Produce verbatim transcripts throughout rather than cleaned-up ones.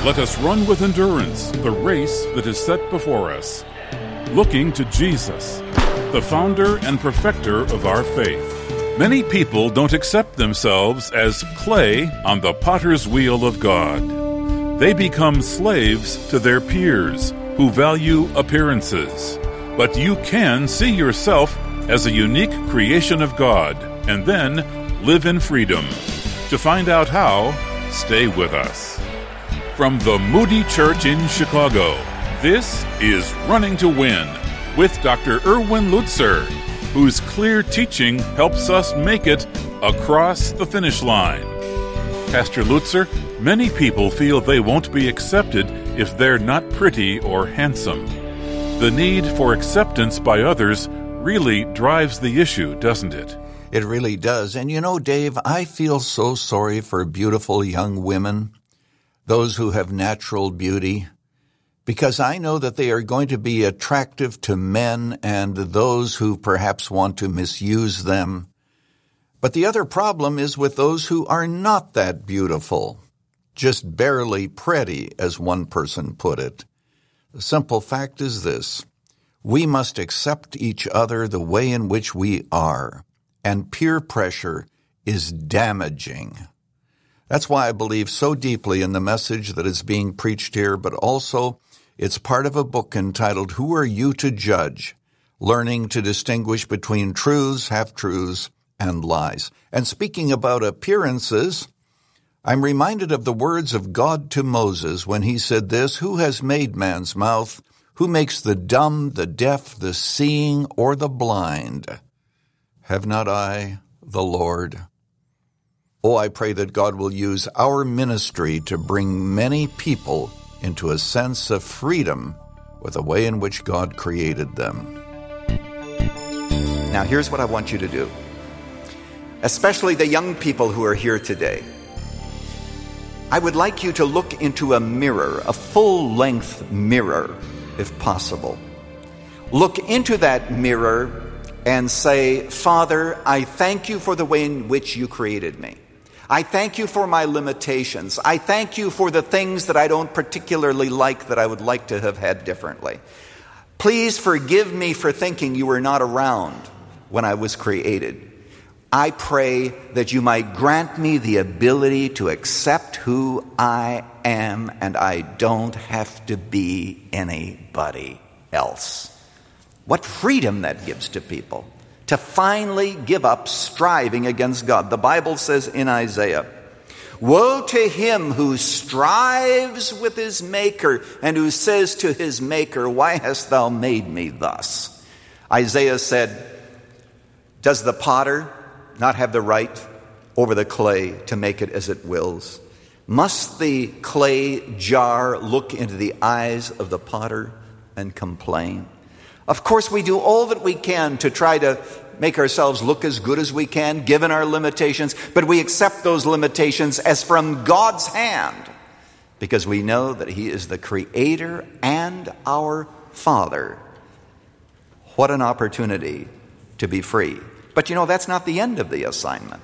Let us run with endurance the race that is set before us, looking to Jesus, the founder and perfecter of our faith. Many people don't accept themselves as clay on the potter's wheel of God. They become slaves to their peers who value appearances. But you can see yourself as a unique creation of God and then live in freedom. To find out how, stay with us. From the Moody Church in Chicago, this is Running to Win with Doctor Erwin Lutzer, whose clear teaching helps us make it across the finish line. Pastor Lutzer, many people feel they won't be accepted if they're not pretty or handsome. The need for acceptance by others really drives the issue, doesn't it? It really does. And you know, Dave, I feel so sorry for beautiful young women, those who have natural beauty, because I know that they are going to be attractive to men and those who perhaps want to misuse them. But the other problem is with those who are not that beautiful, just barely pretty, as one person put it. The simple fact is this: we must accept each other the way in which we are, and peer pressure is damaging. That's why I believe so deeply in the message that is being preached here, but also it's part of a book entitled Who Are You to Judge? Learning to Distinguish Between Truths, Half-Truths, and Lies. And speaking about appearances, I'm reminded of the words of God to Moses when he said this: Who has made man's mouth? Who makes the dumb, the deaf, the seeing, or the blind? Have not I, the Lord? Oh, I pray that God will use our ministry to bring many people into a sense of freedom with the way in which God created them. Now, here's what I want you to do, especially the young people who are here today. I would like you to look into a mirror, a full-length mirror, if possible. Look into that mirror and say, Father, I thank you for the way in which you created me. I thank you for my limitations. I thank you for the things that I don't particularly like that I would like to have had differently. Please forgive me for thinking you were not around when I was created. I pray that you might grant me the ability to accept who I am, and I don't have to be anybody else. What freedom that gives to people to finally give up striving against God. The Bible says in Isaiah, woe to him who strives with his maker and who says to his maker, why hast thou made me thus? Isaiah said, does the potter not have the right over the clay to make it as it wills? Must the clay jar look into the eyes of the potter and complain? Of course, we do all that we can to try to make ourselves look as good as we can, given our limitations, but we accept those limitations as from God's hand, because we know that He is the Creator and our Father. What an opportunity to be free. But you know, that's not the end of the assignment.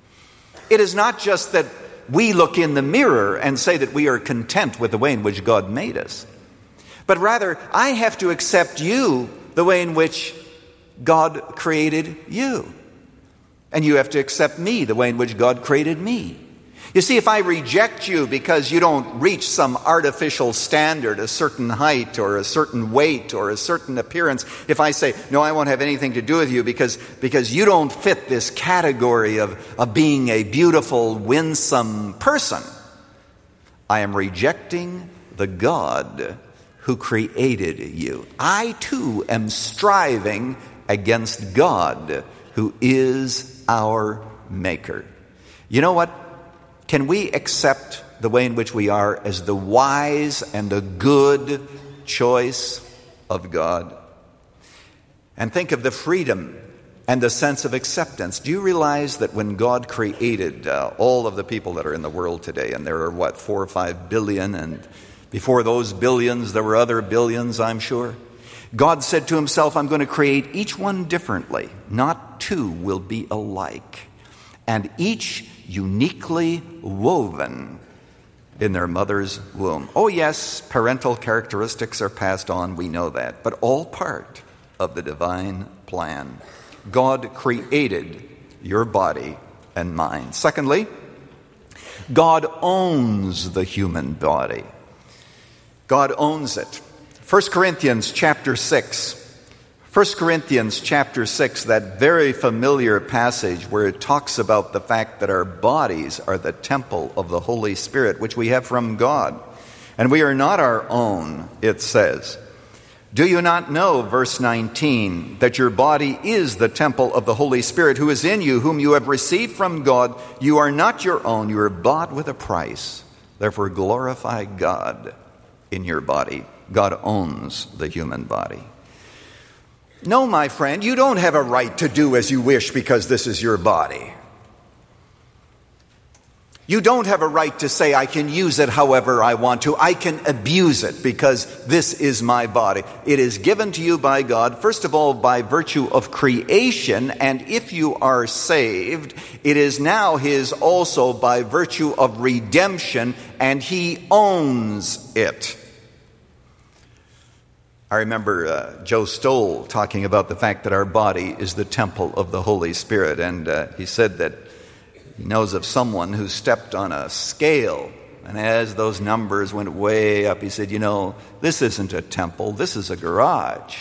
It is not just that we look in the mirror and say that we are content with the way in which God made us, but rather, I have to accept you the way in which God created you. And you have to accept me the way in which God created me. You see, if I reject you because you don't reach some artificial standard, a certain height or a certain weight or a certain appearance, if I say, no, I won't have anything to do with you because, because you don't fit this category of, of being a beautiful, winsome person, I am rejecting the God who created you. I too am striving against God, who is our Maker. You know what? Can we accept the way in which we are as the wise and the good choice of God? And think of the freedom and the sense of acceptance. Do you realize that when God created uh, all of the people that are in the world today, and there are, what, four or five billion, and before those billions, there were other billions, I'm sure. God said to himself, I'm going to create each one differently. Not two will be alike. And each uniquely woven in their mother's womb. Oh yes, parental characteristics are passed on, we know that, but all part of the divine plan. God created your body and mind. Secondly, God owns the human body. God owns it. First Corinthians chapter six. First Corinthians chapter six, that very familiar passage where it talks about the fact that our bodies are the temple of the Holy Spirit, which we have from God. And we are not our own, it says. Do you not know, verse nineteen, that your body is the temple of the Holy Spirit who is in you, whom you have received from God? You are not your own, you are bought with a price. Therefore glorify God in your body. God owns the human body. No, my friend, you don't have a right to do as you wish because this is your body. You don't have a right to say, I can use it however I want to. I can abuse it because this is my body. It is given to you by God, first of all, by virtue of creation. And if you are saved, it is now His also by virtue of redemption, and He owns it. I remember uh, Joe Stoll talking about the fact that our body is the temple of the Holy Spirit. And uh, he said that he knows of someone who stepped on a scale, and as those numbers went way up, he said, you know, this isn't a temple, this is a garage.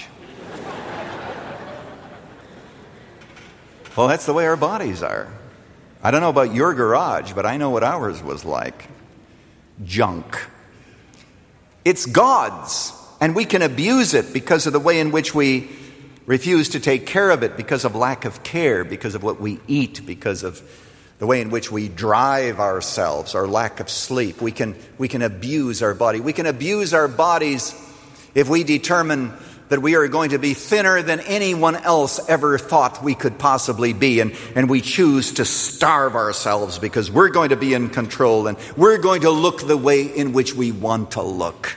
Well, that's the way our bodies are. I don't know about your garage, but I know what ours was like. Junk. It's God's. And we can abuse it because of the way in which we refuse to take care of it, because of lack of care, because of what we eat, because of the way in which we drive ourselves, our lack of sleep. We can, we can abuse our body. We can abuse our bodies if we determine that we are going to be thinner than anyone else ever thought we could possibly be. And, and we choose to starve ourselves because we're going to be in control and we're going to look the way in which we want to look.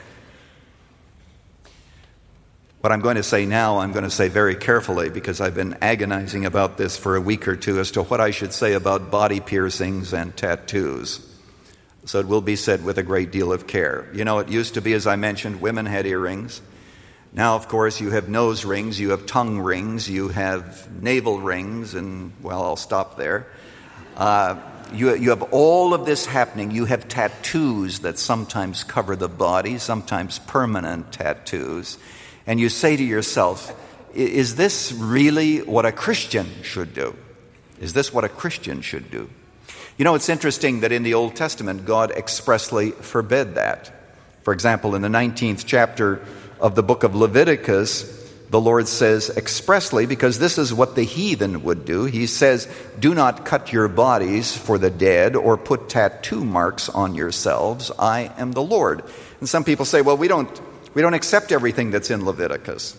What I'm going to say now, I'm going to say very carefully because I've been agonizing about this for a week or two as to what I should say about body piercings and tattoos. So it will be said with a great deal of care. You know, it used to be, as I mentioned, women had earrings. Now, of course, you have nose rings, you have tongue rings, you have navel rings, and, well, I'll stop there. Uh, you, you have all of this happening. You have tattoos that sometimes cover the body, sometimes permanent tattoos. And you say to yourself, is this really what a Christian should do? Is this what a Christian should do? You know, it's interesting that in the Old Testament, God expressly forbid that. For example, in the nineteenth chapter of the book of Leviticus, the Lord says expressly, because this is what the heathen would do, He says, do not cut your bodies for the dead or put tattoo marks on yourselves. I am the Lord. And some people say, well, we don't We don't accept everything that's in Leviticus.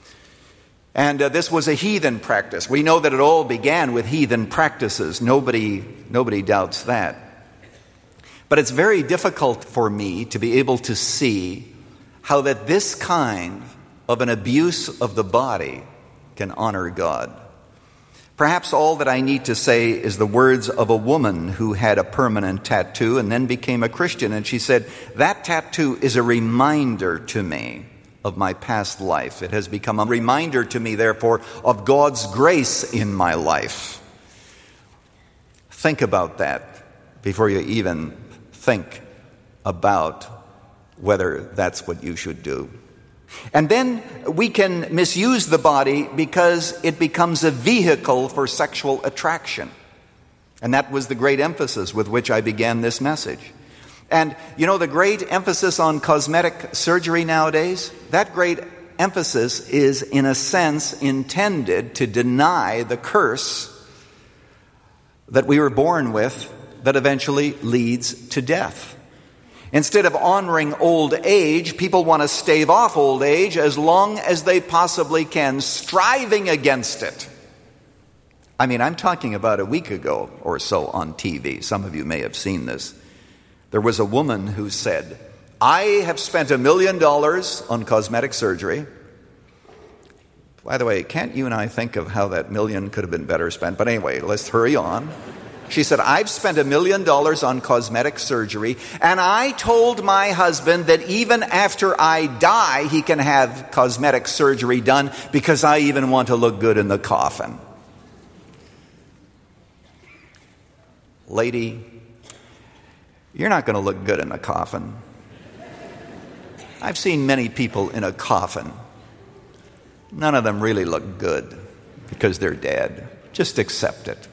And uh, this was a heathen practice. We know that it all began with heathen practices. Nobody, nobody doubts that. But it's very difficult for me to be able to see how that this kind of an abuse of the body can honor God. Perhaps all that I need to say is the words of a woman who had a permanent tattoo and then became a Christian. And she said, that tattoo is a reminder to me of my past life. It has become a reminder to me, therefore, of God's grace in my life. Think about that before you even think about whether that's what you should do. And then we can misuse the body because it becomes a vehicle for sexual attraction. And that was the great emphasis with which I began this message. And you know, the great emphasis on cosmetic surgery nowadays, that great emphasis is in a sense intended to deny the curse that we were born with that eventually leads to death. Instead of honoring old age, people want to stave off old age as long as they possibly can, striving against it. I mean, I'm talking about a week ago or so on T V. Some of you may have seen this. There was a woman who said, I have spent a million dollars on cosmetic surgery. By the way, can't you and I think of how that million could have been better spent? But anyway, let's hurry on. She said, I've spent a million dollars on cosmetic surgery, and I told my husband that even after I die, he can have cosmetic surgery done because I even want to look good in the coffin. Lady, you're not going to look good in a coffin. I've seen many people in a coffin. None of them really look good because they're dead. Just accept it.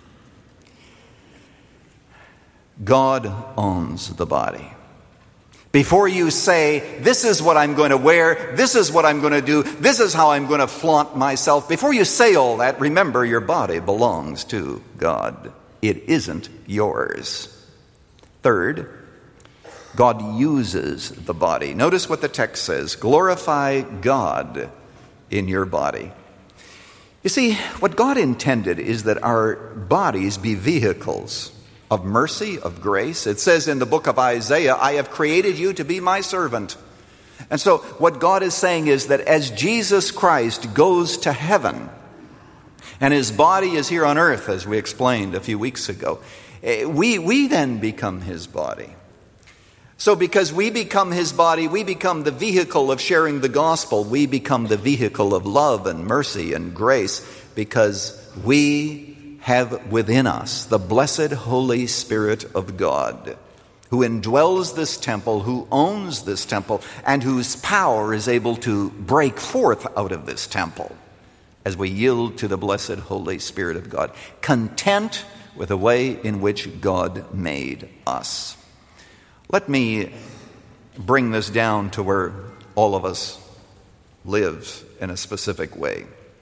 God owns the body. Before you say, this is what I'm going to wear, this is what I'm going to do, this is how I'm going to flaunt myself, before you say all that, remember your body belongs to God. It isn't yours. Third, God uses the body. Notice what the text says. Glorify God in your body. You see, what God intended is that our bodies be vehicles of mercy, of grace. It says in the book of Isaiah, I have created you to be my servant. And so what God is saying is that as Jesus Christ goes to heaven, and his body is here on earth, as we explained a few weeks ago, we, we then become his body. So because we become his body, we become the vehicle of sharing the gospel. We become the vehicle of love and mercy and grace because we have within us the blessed Holy Spirit of God, who indwells this temple, who owns this temple, and whose power is able to break forth out of this temple as we yield to the blessed Holy Spirit of God, content with the way in which God made us. Let me bring this down to where all of us live in a specific way,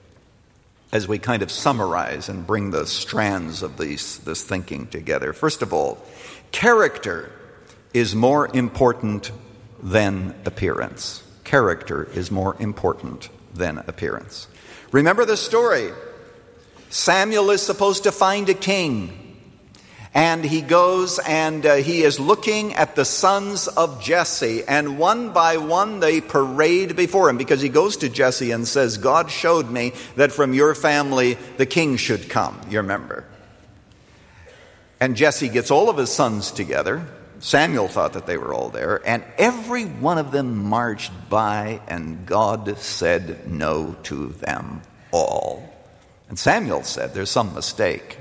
as we kind of summarize and bring the strands of these, this thinking together. First of all, character is more important than appearance. Character is more important than appearance. Remember the story. Samuel is supposed to find a king. And he goes and uh, he is looking at the sons of Jesse. And one by one they parade before him, because he goes to Jesse and says, God showed me that from your family the king should come. You remember. And Jesse gets all of his sons together. Samuel thought that they were all there. And every one of them marched by, and God said no to them all. And Samuel said, there's some mistake.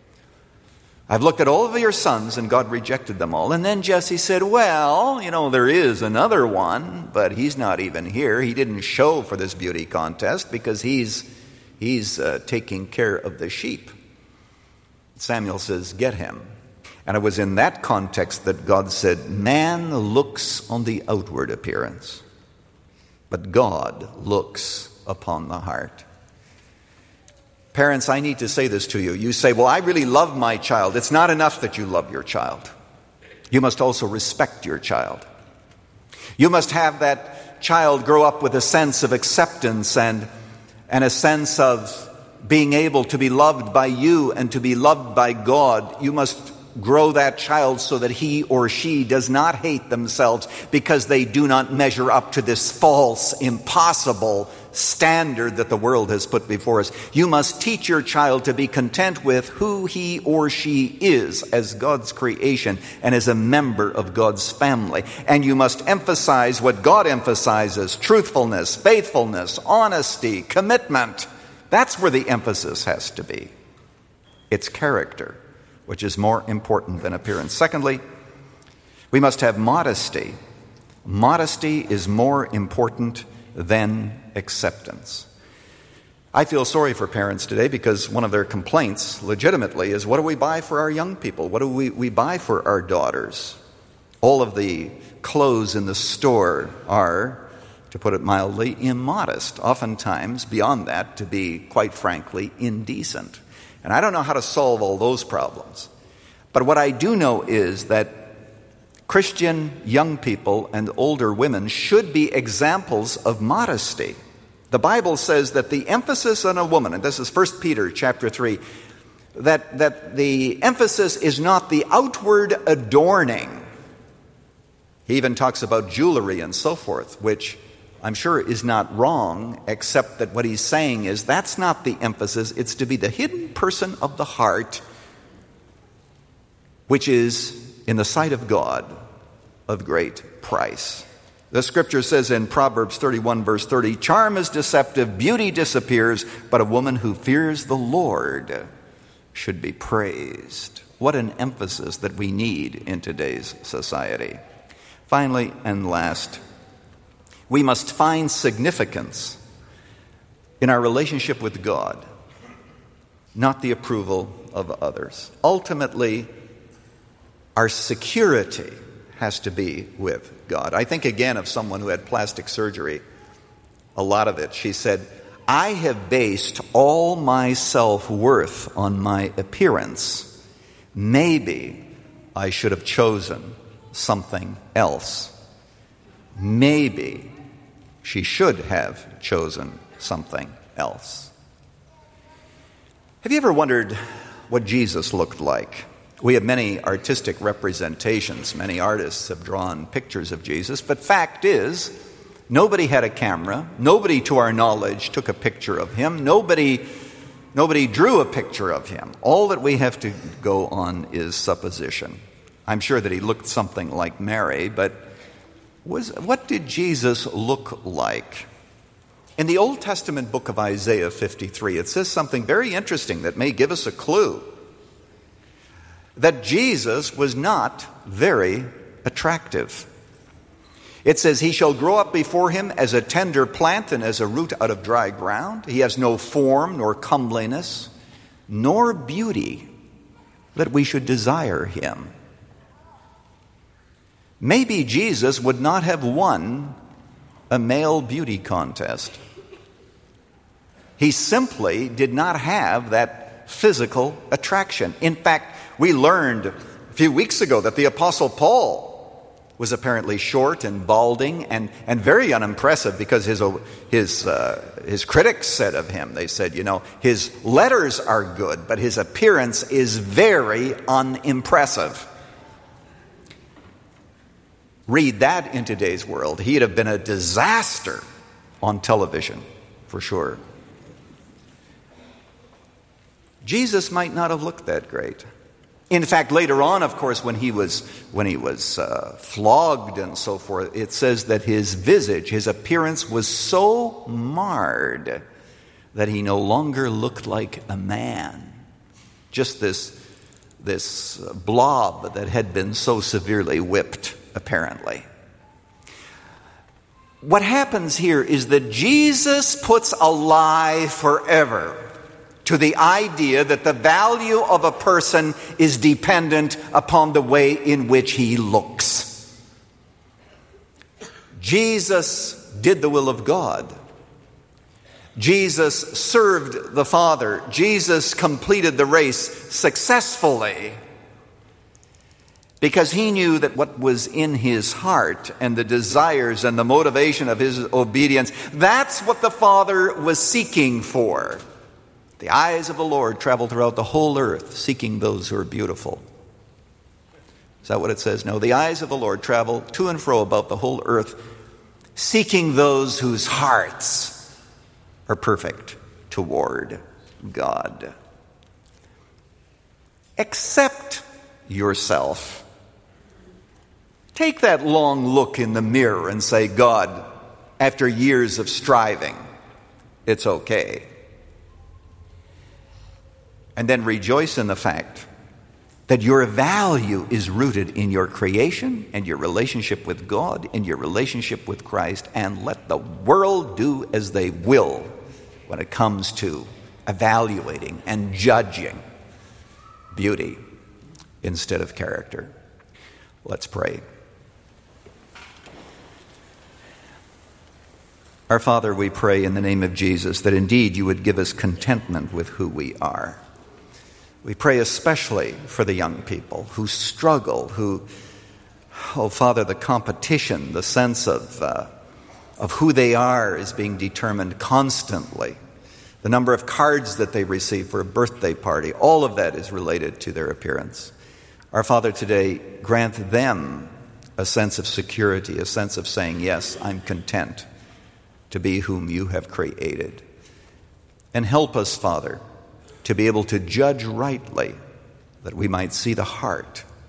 I've looked at all of your sons, and God rejected them all. And then Jesse said, well, you know, there is another one, but he's not even here. He didn't show for this beauty contest because he's, he's uh, taking care of the sheep. Samuel says, get him. And it was in that context that God said, man looks on the outward appearance, but God looks upon the heart. Parents, I need to say this to you. You say, well, I really love my child. It's not enough that you love your child. You must also respect your child. You must have that child grow up with a sense of acceptance and, and a sense of being able to be loved by you and to be loved by God. You must grow that child so that he or she does not hate themselves because they do not measure up to this false, impossible standard that the world has put before us. You must teach your child to be content with who he or she is as God's creation and as a member of God's family. And you must emphasize what God emphasizes: truthfulness, faithfulness, honesty, commitment. That's where the emphasis has to be. It's character, which is more important than appearance. Secondly, we must have modesty. Modesty is more important than acceptance. I feel sorry for parents today because one of their complaints, legitimately, is what do we buy for our young people? What do we, we buy for our daughters? All of the clothes in the store are, to put it mildly, immodest. Oftentimes, beyond that, to be, quite frankly, indecent. And I don't know how to solve all those problems. But what I do know is that Christian young people and older women should be examples of modesty. The Bible says that the emphasis on a woman, and this is First Peter chapter three, that, that the emphasis is not the outward adorning. He even talks about jewelry and so forth, which I'm sure is not wrong, except that what he's saying is that's not the emphasis. It's to be the hidden person of the heart which is, in the sight of God, of great price. The scripture says in Proverbs thirty-one, verse thirty, charm is deceptive, beauty disappears, but a woman who fears the Lord should be praised. What an emphasis that we need in today's society. Finally and last, we must find significance in our relationship with God, not the approval of others. Ultimately, our security has to be with God. I think again of someone who had plastic surgery. A lot of it. She said, I have based all my self-worth on my appearance. Maybe I should have chosen something else. Maybe she should have chosen something else. Have you ever wondered what Jesus looked like? We have many artistic representations. Many artists have drawn pictures of Jesus. But fact is, nobody had a camera. Nobody, to our knowledge, took a picture of him. Nobody, nobody drew a picture of him. All that we have to go on is supposition. I'm sure that he looked something like Mary, but was, what did Jesus look like? In the Old Testament book of Isaiah fifty-three, it says something very interesting that may give us a clue. That Jesus was not very attractive. It says, he shall grow up before him as a tender plant and as a root out of dry ground. He has no form nor comeliness, nor beauty that we should desire him. Maybe Jesus would not have won a male beauty contest. He simply did not have that physical attraction. In fact, we learned a few weeks ago that the Apostle Paul was apparently short and balding and, and very unimpressive because his, his, uh, his critics said of him, they said, you know, his letters are good, but his appearance is very unimpressive. Read that in today's world. He'd have been a disaster on television, for sure. Jesus might not have looked that great. In fact, later on, of course, when he was when he was uh, flogged and so forth, it says that his visage, his appearance was so marred that he no longer looked like a man. Just this, this blob that had been so severely whipped, apparently. What happens here is that Jesus puts a lie forever to the idea that the value of a person is dependent upon the way in which he looks. Jesus did the will of God. Jesus served the Father. Jesus completed the race successfully because he knew that what was in his heart and the desires and the motivation of his obedience, that's what the Father was seeking for. The eyes of the Lord travel throughout the whole earth, seeking those who are beautiful. Is that what it says? No, the eyes of the Lord travel to and fro about the whole earth, seeking those whose hearts are perfect toward God. Accept yourself. Take that long look in the mirror and say, God, after years of striving, it's okay. And then rejoice in the fact that your value is rooted in your creation and your relationship with God and your relationship with Christ, and let the world do as they will when it comes to evaluating and judging beauty instead of character. Let's pray. Our Father, we pray in the name of Jesus that indeed you would give us contentment with who we are. We pray especially for the young people who struggle, who, oh Father, the competition, the sense of uh, of who they are is being determined constantly. The number of cards that they receive for a birthday party, all of that is related to their appearance. Our Father, today, grant them a sense of security, a sense of saying, yes, I'm content to be whom you have created. And help us, Father, to be able to judge rightly, that we might see the heart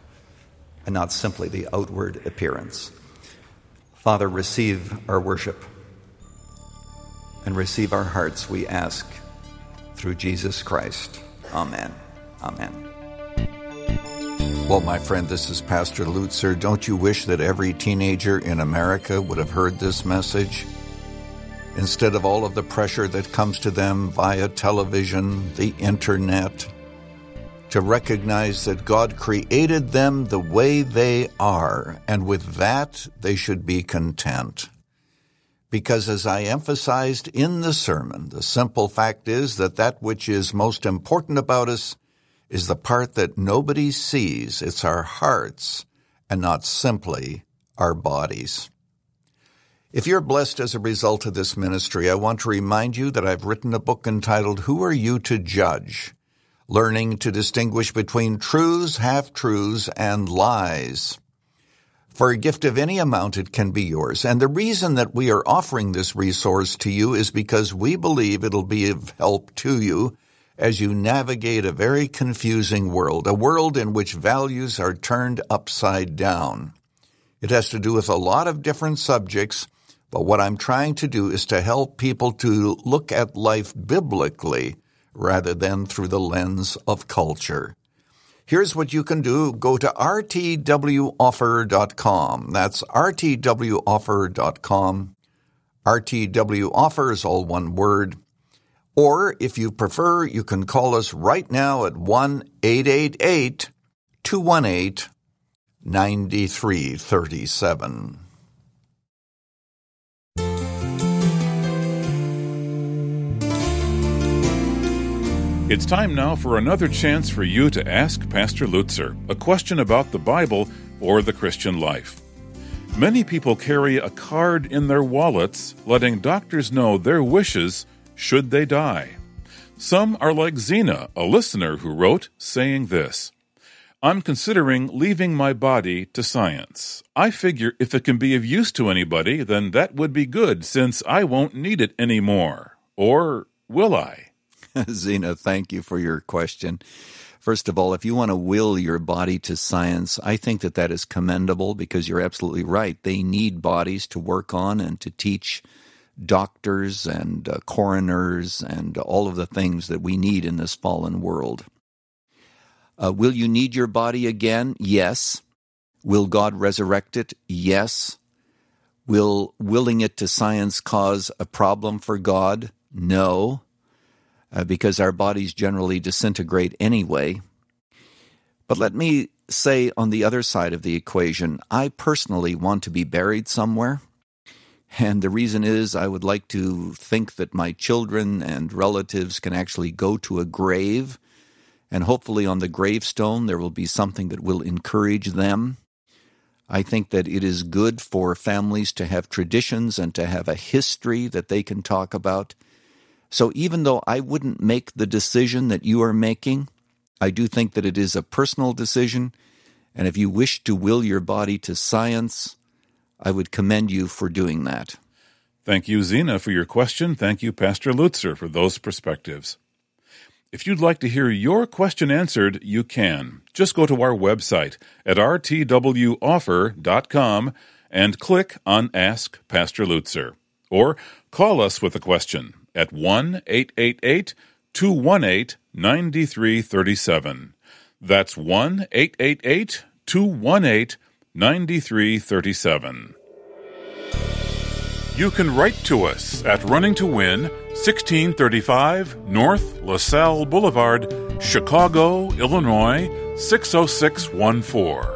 and not simply the outward appearance. Father, receive our worship and receive our hearts, we ask, through Jesus Christ. Amen. Amen. Well, my friend, this is Pastor Lutzer. Don't you wish that every teenager in America would have heard this message? Instead of all of the pressure that comes to them via television, the internet, to recognize that God created them the way they are, and with that they should be content. Because as I emphasized in the sermon, the simple fact is that that which is most important about us is the part that nobody sees. It's our hearts and not simply our bodies. If you're blessed as a result of this ministry, I want to remind you that I've written a book entitled, Who Are You to Judge? Learning to distinguish between truths, half-truths, and lies. For a gift of any amount, it can be yours. And the reason that we are offering this resource to you is because we believe it'll be of help to you as you navigate a very confusing world, a world in which values are turned upside down. It has to do with a lot of different subjects, but what I'm trying to do is to help people to look at life biblically rather than through the lens of culture. Here's what you can do. Go to r t w offer dot com. That's r t w offer dot com. R T W Offer is all one word. Or, if you prefer, you can call us right now at one eight eight eight, two one eight, nine three three seven. It's time now for another chance for you to ask Pastor Lutzer a question about the Bible or the Christian life. Many people carry a card in their wallets letting doctors know their wishes should they die. Some are like Zena, a listener who wrote, saying this, I'm considering leaving my body to science. I figure if it can be of use to anybody, then that would be good since I won't need it anymore. Or will I? Zena, thank you for your question. First of all, if you want to will your body to science, I think that that is commendable because you're absolutely right. They need bodies to work on and to teach doctors and uh, coroners and all of the things that we need in this fallen world. Uh, will you need your body again? Yes. Will God resurrect it? Yes. Will willing it to science cause a problem for God? No, uh, because our bodies generally disintegrate anyway. But let me say on the other side of the equation, I personally want to be buried somewhere. And the reason is I would like to think that my children and relatives can actually go to a grave, and hopefully on the gravestone there will be something that will encourage them. I think that it is good for families to have traditions and to have a history that they can talk about. So even though I wouldn't make the decision that you are making, I do think that it is a personal decision, and if you wish to will your body to science, I would commend you for doing that. Thank you, Zena, for your question. Thank you, Pastor Lutzer, for those perspectives. If you'd like to hear your question answered, you can. Just go to our website at r t w offer dot com and click on Ask Pastor Lutzer. Or call us with a question at one eight eight eight, two one eight, nine three three seven. That's one eight eight eight, two one eight, nine three three seven. You can write to us at Running to Win, sixteen thirty-five North LaSalle Boulevard, Chicago, Illinois, six oh six one four.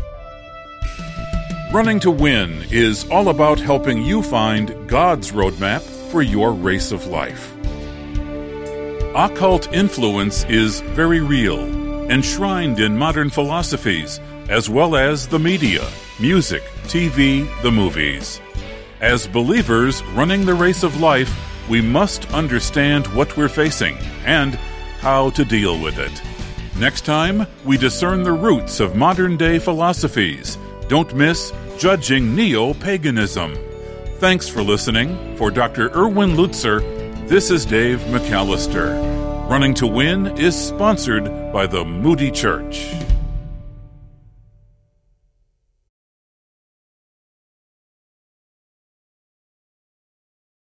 Running to Win is all about helping you find God's roadmap for your race of life. Occult influence is very real, enshrined in modern philosophies, as well as the media, music, T V, the movies. As believers running the race of life, we must understand what we're facing and how to deal with it. Next time, we discern the roots of modern-day philosophies. Don't miss Judging Neo-Paganism. Thanks for listening. For Doctor Erwin Lutzer, this is Dave McAllister. Running to Win is sponsored by the Moody Church.